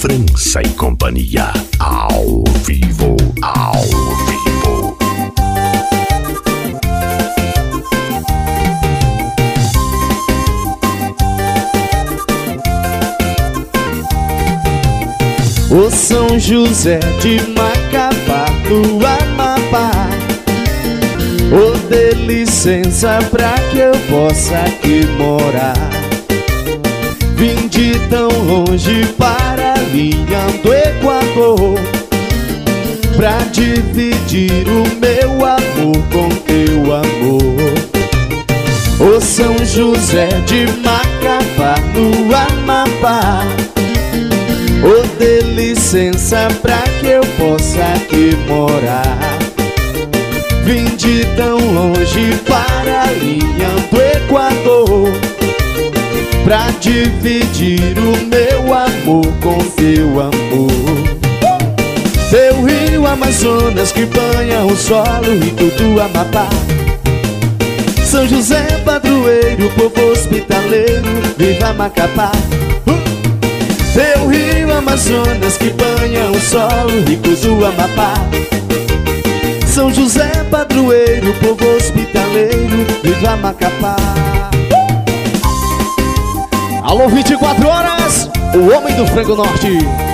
França e Companhia, ao vivo, ao vivo. O São José de Macapá, no Amapá, ô, dê licença pra que eu possa aqui morar. Vim de tão longe para a linha do Equador, pra dividir o meu amor com teu amor. Ô São José de Macapá, no Amapá, ô, dê licença pra que eu possa aqui morar. Vim de tão longe para a linha do Equador, pra dividir o meu amor com teu amor. Teu rio Amazonas que banha o solo rico do Amapá, São José padroeiro, povo hospitaleiro, viva Macapá. Teu rio Amazonas que banha o solo rico do Amapá, São José padroeiro, povo hospitaleiro, viva Macapá. Alô, 24 horas, o homem do frango norte.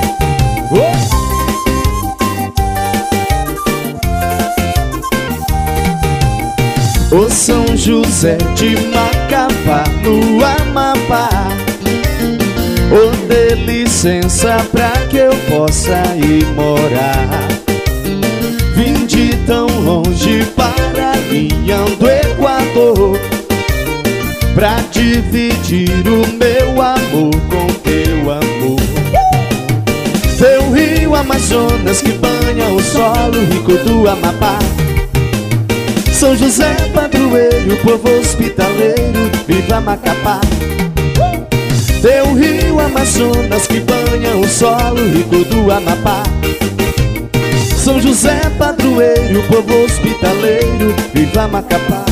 Ô São José de Macapá, no Amapá, ô, dê licença pra que eu possa ir morar. Vim de tão longe para a linha do Equador, pra dividir o meu amor com teu amor. Teu rio Amazonas que banha o solo rico do Amapá, São José padroeiro, povo hospitaleiro, viva Macapá. Teu rio Amazonas que banha o solo rico do Amapá, São José padroeiro, povo hospitaleiro, viva Macapá.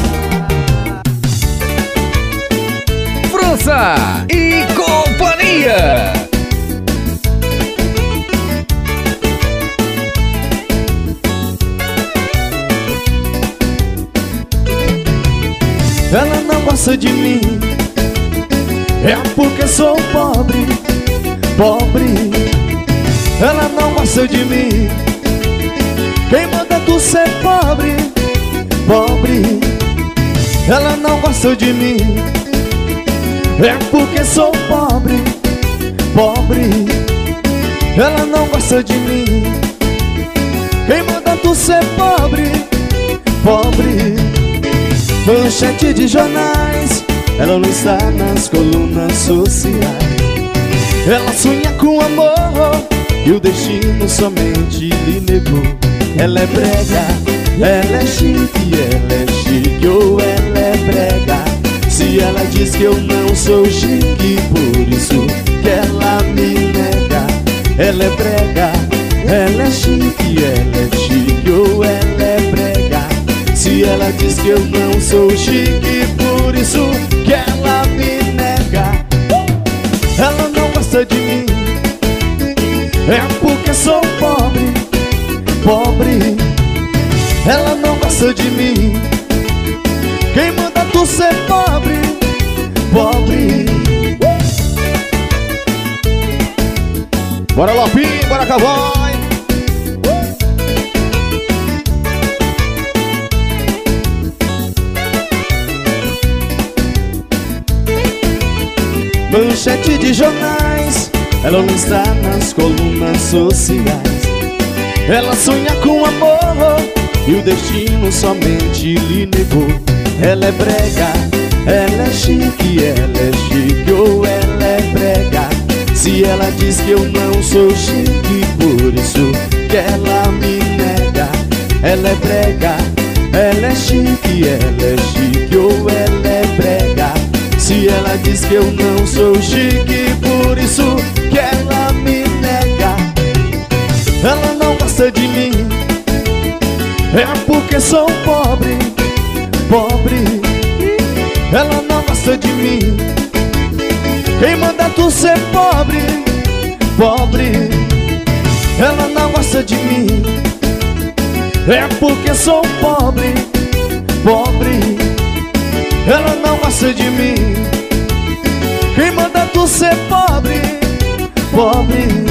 França e Companhia. Ela não gosta de mim, é porque sou pobre, pobre. Ela não gosta de mim, quem manda tu ser pobre, pobre. Ela não gosta de mim, é porque sou pobre, pobre. Ela não gosta de mim, quem manda tu ser pobre, pobre. Manchete de jornais, ela não está nas colunas sociais. Ela sonha com amor e o destino somente lhe negou. Ela é brega, ela é chique, ou ela é brega. Se ela diz que eu não sou chique, por isso que ela me nega. Ela é brega, ela é chique, ou ela é brega. Se ela diz que eu não sou chique, por isso que ela me nega. Ela não gosta de mim, é porque sou pobre, pobre. Ela não gosta de mim, quem manda tu ser pobre, pobre. Bora Lopinho, bora Cowboy. Manchete de jornais, ela não está nas colunas sociais. Ela sonha com amor e o destino somente lhe negou. Ela é brega, ela é chique, ou ela é brega. Se ela diz que eu não sou chique, por isso que ela me nega. Ela é brega, ela é chique, ou ela é brega. Se ela diz que eu não sou chique, por isso que ela me nega. Ela não gosta de mim, é porque sou pobre, pobre. Ela não gosta de mim, quem manda tu ser pobre, pobre. Ela não gosta de mim, é porque sou pobre, pobre. Ela não gosta de mim. Quem manda tu ser pobre, pobre.